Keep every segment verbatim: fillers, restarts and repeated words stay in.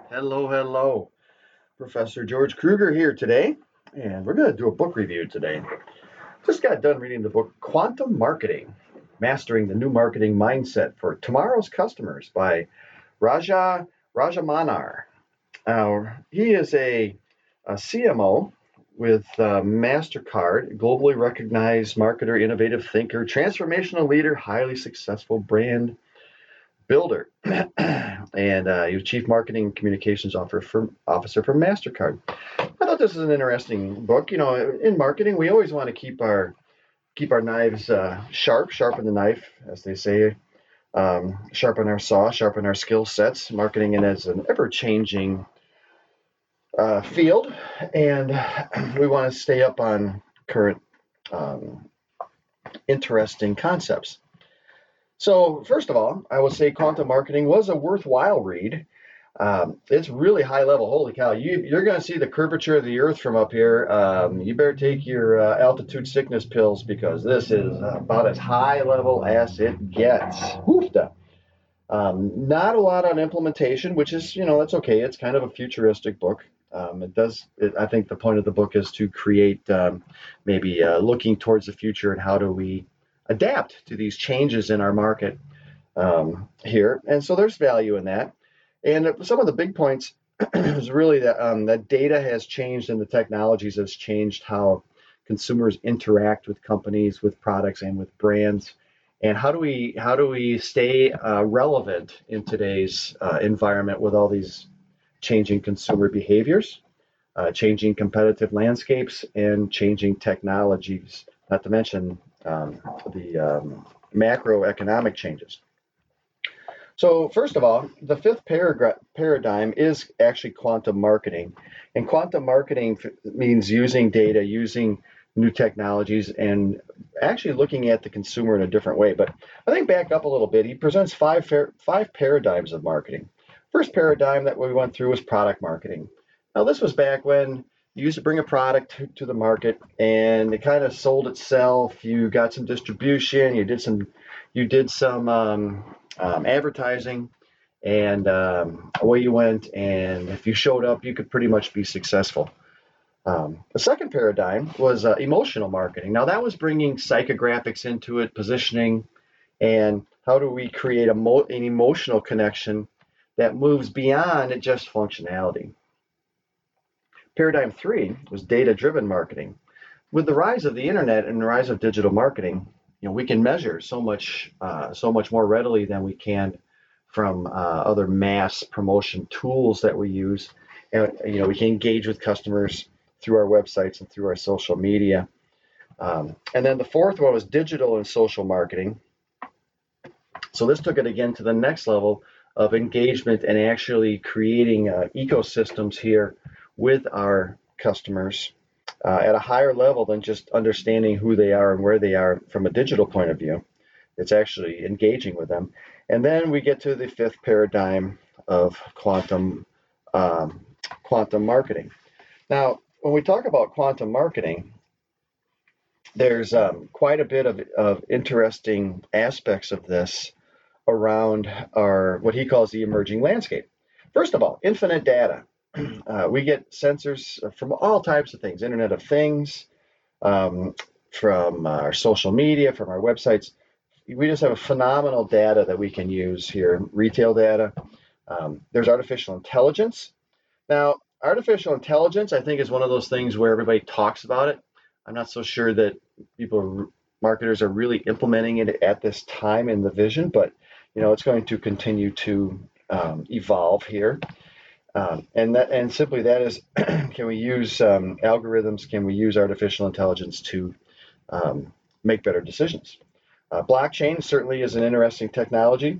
Hello, hello. Professor George Kruger here today, and we're going to do a book review today. Just got done reading the book Quantum Marketing Mastering the New Marketing Mindset for Tomorrow's Customers by Raja Rajamanar. Uh, he is a, a C M O with uh, MasterCard, globally recognized marketer, innovative thinker, transformational leader, highly successful brand builder, and uh, he was chief marketing and communications officer for, officer for MasterCard. I thought this is an interesting book. You know, in marketing, we always want to keep our keep our knives uh, sharp, sharpen the knife, as they say, um, sharpen our saw, sharpen our skill sets. Marketing is an ever-changing uh, field, and we want to stay up on current um, interesting concepts. So, first of all, I will say Quantum Marketing was a worthwhile read. Um, it's really high level. Holy cow! You you're going to see the curvature of the Earth from up here. Um, you better take your uh, altitude sickness pills because this is about as high level as it gets. Woofda. Um, not a lot on implementation, which is you know that's okay. It's kind of a futuristic book. Um, it does. It, I think the point of the book is to create um, maybe uh, looking towards the future and how do we adapt to these changes in our market um, here. And so there's value in that. And some of the big points is really that um, that data has changed and the technologies has changed how consumers interact with companies, with products, and with brands. And how do we how do we stay uh, relevant in today's uh, environment with all these changing consumer behaviors, uh, changing competitive landscapes, and changing technologies? Not to mention um, the um, macroeconomic changes. So first of all, the fifth paragra- paradigm is actually quantum marketing. And quantum marketing f- means using data, using new technologies, and actually looking at the consumer in a different way. But I think back up a little bit, he presents five, fair, five paradigms of marketing. First paradigm that we went through was product marketing. Now, this was back when you used to bring a product to, to the market and it kind of sold itself. You got some distribution, you did some, you did some um, um, advertising, and um, away you went. And if you showed up, you could pretty much be successful. Um, the second paradigm was uh, emotional marketing. Now, that was bringing psychographics into it, positioning, and how do we create a mo- an emotional connection that moves beyond just functionality. Paradigm three was data driven marketing. With the rise of the internet and the rise of digital marketing, you know, we can measure so much, uh, so much more readily than we can from uh, other mass promotion tools that we use. And you know, we can engage with customers through our websites and through our social media. Um, and then the fourth one was digital and social marketing. So this took it again to the next level of engagement and actually creating uh, ecosystems here with our customers uh, at a higher level than just understanding who they are and where they are from a digital point of view. It's actually engaging with them. And then we get to the fifth paradigm of quantum um, quantum marketing. Now, when we talk about quantum marketing, there's um, quite a bit of, of interesting aspects of this around our what he calls the emerging landscape. First of all, infinite data. Uh, we get sensors from all types of things, Internet of Things, um, from our social media, from our websites. We just have a phenomenal data that we can use here, retail data. Um, there's artificial intelligence. Now, artificial intelligence, I think, is one of those things where everybody talks about it. I'm not so sure that people, marketers, are really implementing it at this time in the vision, but you know, it's going to continue to um, evolve here. Um, and that, and simply that is, can we use um, algorithms? Can we use artificial intelligence to um, make better decisions? Uh, blockchain certainly is an interesting technology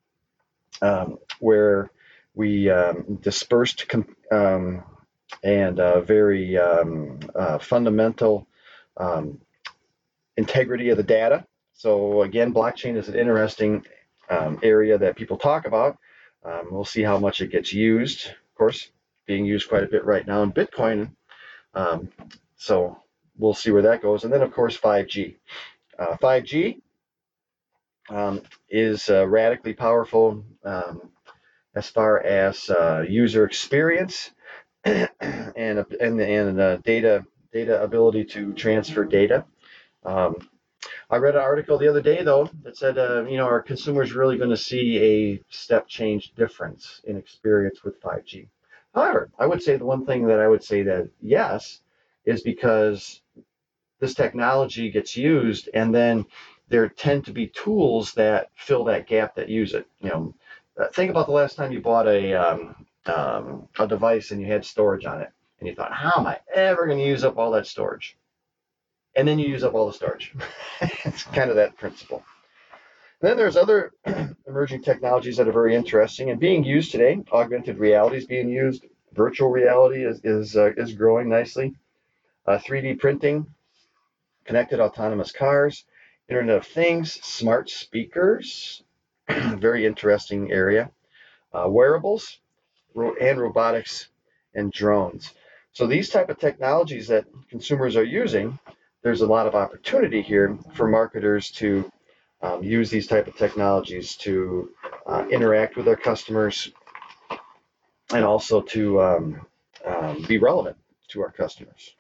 um, where we um, dispersed com- um, and uh, very um, uh, fundamental um, integrity of the data. So again, blockchain is an interesting um, area that people talk about. Um, we'll see how much it gets used. Of course, being used quite a bit right now in Bitcoin. Um, so we'll see where that goes. And then, of course, five G. Uh, five G um, is uh, radically powerful. Um, as far as uh, user experience and and and uh, data data ability to transfer data. Um, I read an article the other day though that said, uh, you know, are consumers really going to see a step change difference in experience with five G? However, I would say the one thing that I would say that yes is because this technology gets used, and then there tend to be tools that fill that gap that use it. You know, uh, think about the last time you bought a um, um, a device and you had storage on it, and you thought, how am I ever going to use up all that storage? And then you use up all the storage. It's kind of that principle. Then there's other emerging technologies that are very interesting and being used today. Augmented reality is being used. Virtual reality is is uh, is growing nicely. Uh, three D printing, connected autonomous cars, Internet of Things, smart speakers, very interesting area, uh, wearables, ro- and robotics and drones. So these type of technologies that consumers are using, there's a lot of opportunity here for marketers to um, use these type of technologies to uh, interact with their customers and also to um, um, be relevant to our customers.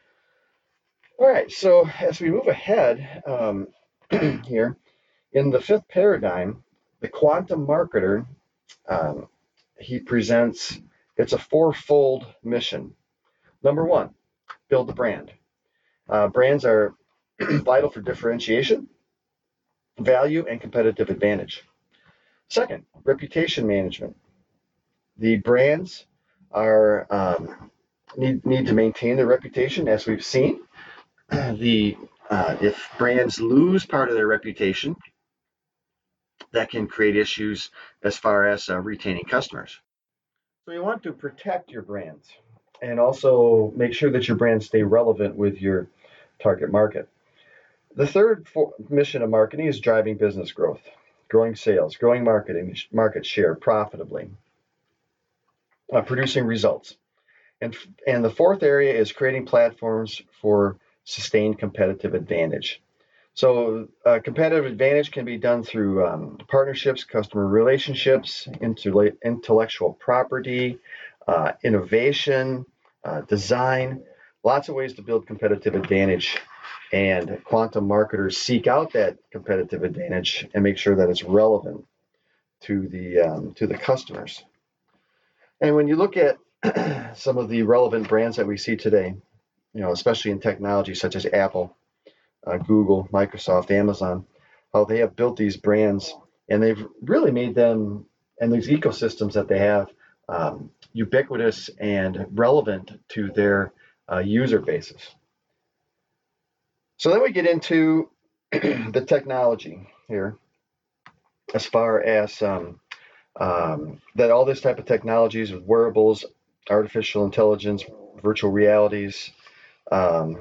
All right, so as we move ahead um, here, in the fifth paradigm, the quantum marketer, um, he presents, it's a fourfold mission. Number one, build the brand. Uh, brands are vital for differentiation, value, and competitive advantage. Second, reputation management. The brands are um, need need to maintain their reputation, as we've seen. The uh, if brands lose part of their reputation, that can create issues as far as uh, retaining customers. So you want to protect your brands and also make sure that your brands stay relevant with your target market. The third for, mission of marketing is driving business growth, growing sales, growing marketing market share profitably, uh, producing results. And, and the fourth area is creating platforms for sustained competitive advantage. So uh, competitive advantage can be done through um, partnerships, customer relationships, intellectual property, uh, innovation, uh, design, lots of ways to build competitive advantage. And quantum marketers seek out that competitive advantage and make sure that it's relevant to the um, to the customers. And when you look at some of the relevant brands that we see today, you know, especially in technology such as Apple, uh, Google, Microsoft, Amazon, how they have built these brands and they've really made them and these ecosystems that they have um, ubiquitous and relevant to their uh, user bases. So then we get into the technology here, as far as um, um, that all this type of technologies with wearables, artificial intelligence, virtual realities, um,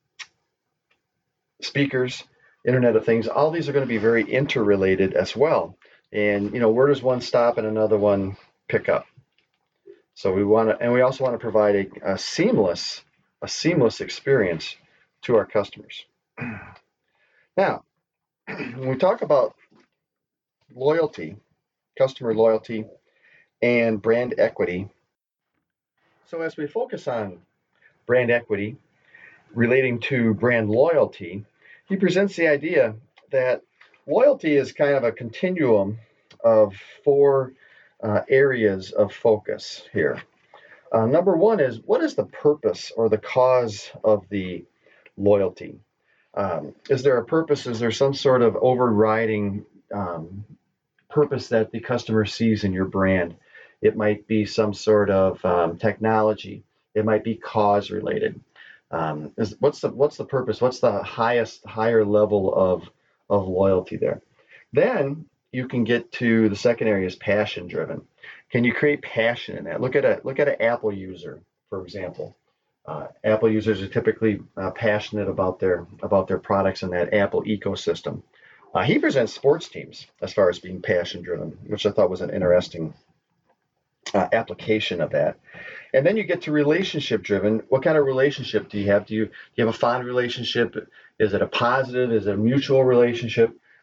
speakers, Internet of Things, all these are going to be very interrelated as well. And you know, where does one stop and another one pick up? So we want to, and we also want to provide a, a seamless, a seamless experience to our customers. Now, when we talk about loyalty, customer loyalty, and brand equity, so as we focus on brand equity relating to brand loyalty, he presents the idea that loyalty is kind of a continuum of four uh, areas of focus here. Uh, number one is, what is the purpose or the cause of the loyalty? Um, is there a purpose? Is there some sort of overriding um, purpose that the customer sees in your brand? It might be some sort of um, technology. It might be cause related. Um, is, what's the what's the purpose? What's the highest higher level of of loyalty there? Then you can get to the second area is passion driven. Can you create passion in that? Look at a look at an Apple user, for example. Uh, Apple users are typically uh, passionate about their about their products in that Apple ecosystem. Uh, he presents sports teams as far as being passion driven, which I thought was an interesting uh, application of that. And then you get to relationship driven. What kind of relationship do you have? Do you, do you have a fond relationship? Is it a positive? Is it a mutual relationship?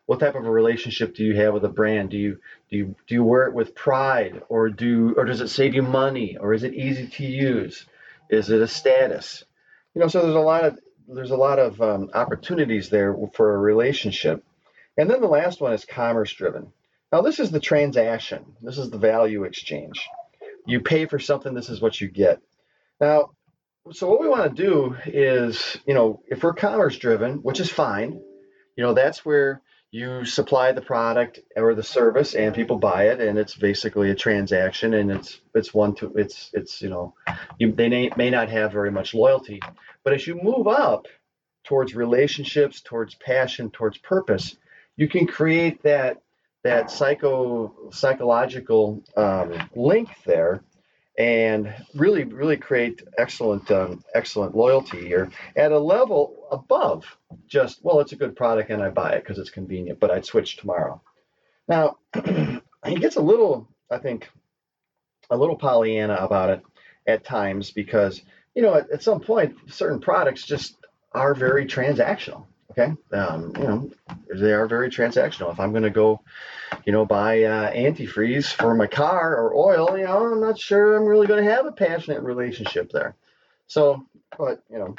What type of a relationship do you have with a brand? Do you do you do you wear it with pride, or do or does it save you money, or is it easy to use? Is it a status? You know, so there's a lot of there's a lot of um, opportunities there for a relationship. And then the last one is commerce driven. Now this is the transaction. This is the value exchange. You pay for something. This is what you get. Now, so what we want to do is, you know, if we're commerce driven, which is fine, you know, that's where you supply the product or the service and people buy it, and it's basically a transaction, and it's it's one to it's it's you know, you, they may, may not have very much loyalty, but as you move up towards relationships, towards passion, towards purpose, you can create that that psycho psychological um, link there, and really, really create excellent, um, excellent loyalty here at a level above just, well, it's a good product and I buy it because it's convenient, but I'd switch tomorrow. Now, he gets a little, I think, a little Pollyanna about it at times because, you know, at, at some point, certain products just are very transactional. Okay, um, you know, they are very transactional. If I'm going to go, you know, buy uh, antifreeze for my car or oil, you know, I'm not sure I'm really going to have a passionate relationship there. So, but, you know,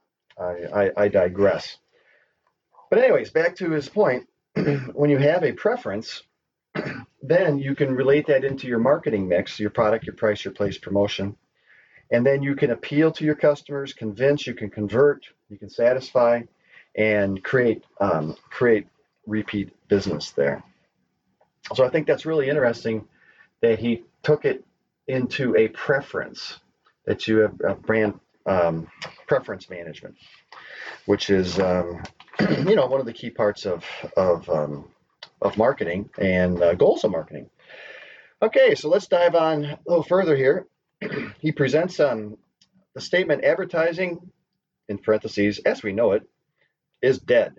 I, I, I digress. But anyways, back to his point, when you have a preference, then you can relate that into your marketing mix, your product, your price, your place, promotion. And then you can appeal to your customers, convince, you can convert, you can satisfy, and create um, create repeat business there. So I think that's really interesting that he took it into a preference, that you have a brand um, preference management, which is um, you know, one of the key parts of of um, of marketing and uh, goals of marketing. Okay, so let's dive on a little further here. He presents um, the statement advertising, in parentheses, as we know it, is dead.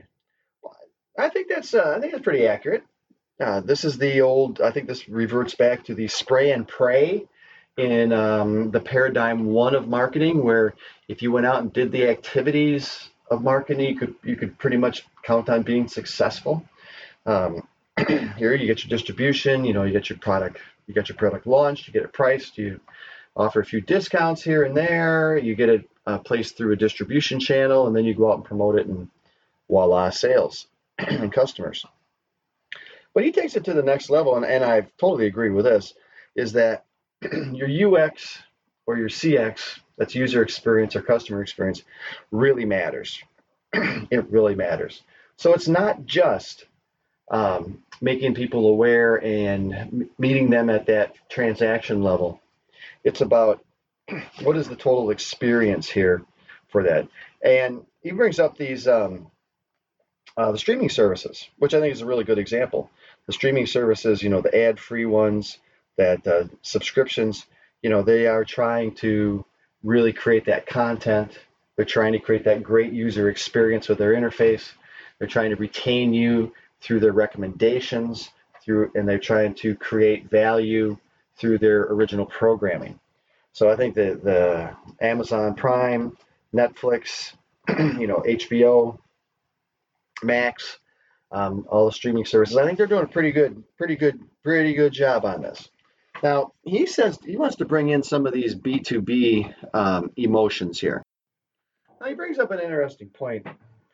I think that's uh, I think that's pretty accurate. Uh, this is the old. I think this reverts back to the spray and pray in um, the paradigm one of marketing, where if you went out and did the activities of marketing, you could you could pretty much count on being successful. Um, here, you get your distribution. You know, you get your product. You get your product launched. You get it priced. You offer a few discounts here and there. You get it uh, placed through a distribution channel, and then you go out and promote it, and voila, sales and customers. But he takes it to the next level, and, and I totally agree with this, is that your U X or your C X, that's user experience or customer experience, really matters. It really matters. So it's not just um, making people aware and m- meeting them at that transaction level. It's about what is the total experience here for that. And he brings up these um, uh, the streaming services, which I think is a really good example. The streaming services, you know, the ad-free ones, that uh, subscriptions, you know, they are trying to really create that content. They're trying to create that great user experience with their interface. They're trying to retain you through their recommendations, through, and they're trying to create value through their original programming. So I think that the Amazon Prime, Netflix, you know, H B O Max, um, all the streaming services, I think they're doing a pretty good, pretty good, pretty good job on this. Now, he says he wants to bring in some of these B two B um, emotions here. Now, he brings up an interesting point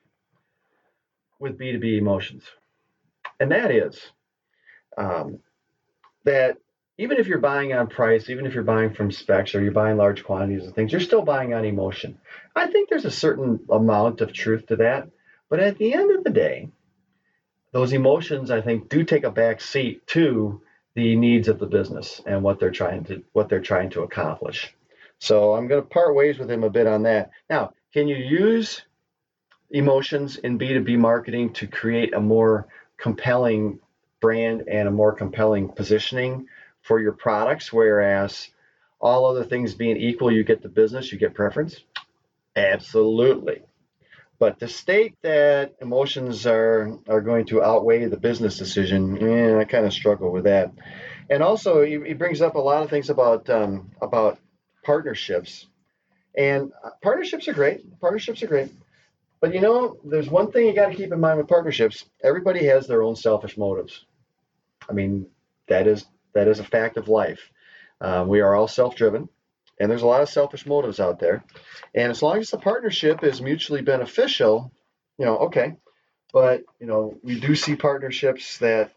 with B two B emotions, and that is um, that even if you're buying on price, even if you're buying from specs or you're buying large quantities of things, you're still buying on emotion. I think there's a certain amount of truth to that, but at the end of the day, those emotions, I think, do take a back seat to the needs of the business and what they're trying to what they're trying to accomplish. So I'm going to part ways with him a bit on that. Now, can you use emotions in B two B marketing to create a more compelling brand and a more compelling positioning for your products, whereas all other things being equal, you get the business, you get preference? Absolutely. But to state that emotions are, are going to outweigh the business decision, eh, I kind of struggle with that. And also, he, he brings up a lot of things about um, about partnerships. And partnerships are great. Partnerships are great. But you know, there's one thing you got to keep in mind with partnerships. Everybody has their own selfish motives. I mean, that is that is a fact of life. Um, we are all self-driven, and there's a lot of selfish motives out there. And as long as the partnership is mutually beneficial, you know, okay. But you know, we do see partnerships that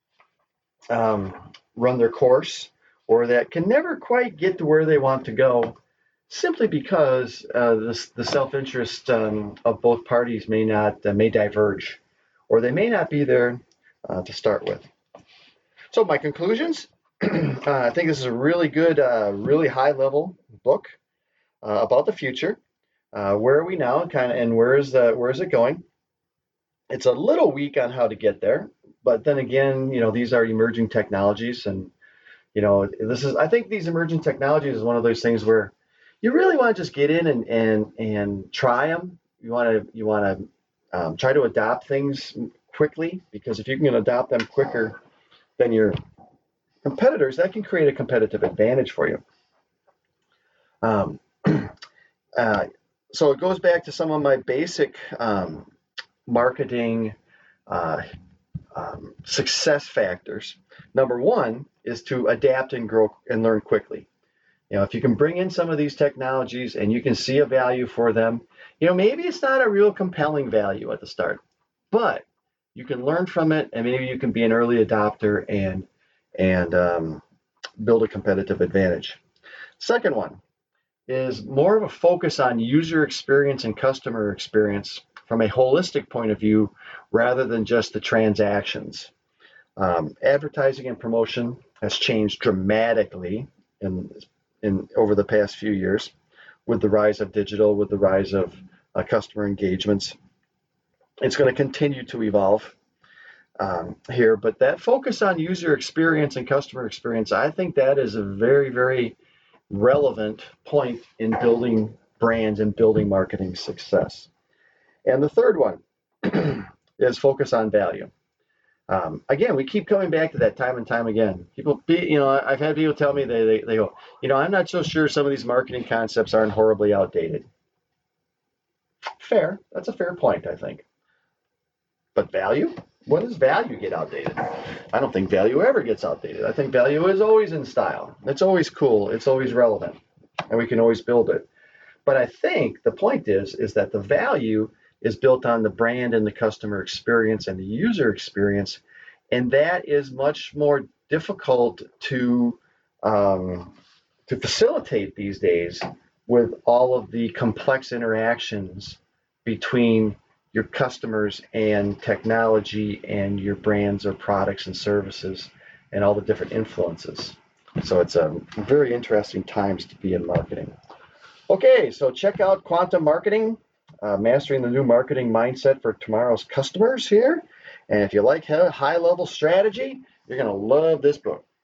um, run their course or that can never quite get to where they want to go simply because uh, the, the self-interest um, of both parties may not uh, may diverge, or they may not be there uh, to start with. So my conclusions, uh, I think this is a really good, uh, really high-level book uh, about the future. Uh, where are we now, kind of, and where is the where is it going? It's a little weak on how to get there, but then again, you know, these are emerging technologies, and you know, this is I think these emerging technologies is one of those things where you really want to just get in and and and try them. You want to you want to um, try to adopt things quickly, because if you can adopt them quicker than your competitors, that can create a competitive advantage for you. Um, uh, so it goes back to some of my basic um, marketing uh, um, success factors. Number one is to adapt and grow and learn quickly. You know, if you can bring in some of these technologies and you can see a value for them, you know, maybe it's not a real compelling value at the start, but you can learn from it, and maybe you can be an early adopter and and um, build a competitive advantage. Second one is more of a focus on user experience and customer experience from a holistic point of view rather than just the transactions. Um, advertising and promotion has changed dramatically in, in over the past few years with the rise of digital, with the rise of uh, customer engagements. It's going to continue to evolve um, here, but that focus on user experience and customer experience, I think that is a very, very relevant point in building brands and building marketing success. And the third one is focus on value. Um, again, we keep coming back to that time and time again. People, you know, I've had people tell me they, they, they go, you know, I'm not so sure some of these marketing concepts aren't horribly outdated. Fair. That's a fair point, I think. But value? When does value get outdated? I don't think value ever gets outdated. I think value is always in style. It's always cool. It's always relevant, and we can always build it. But I think the point is, is that the value is built on the brand and the customer experience and the user experience, and that is much more difficult to um, to facilitate these days with all of the complex interactions between your customers and technology and your brands or products and services and all the different influences. So it's a very interesting times to be in marketing. Okay, so check out Quantum Marketing, uh, Mastering the New Marketing Mindset for Tomorrow's Customers here. And if you like high-level strategy, you're going to love this book.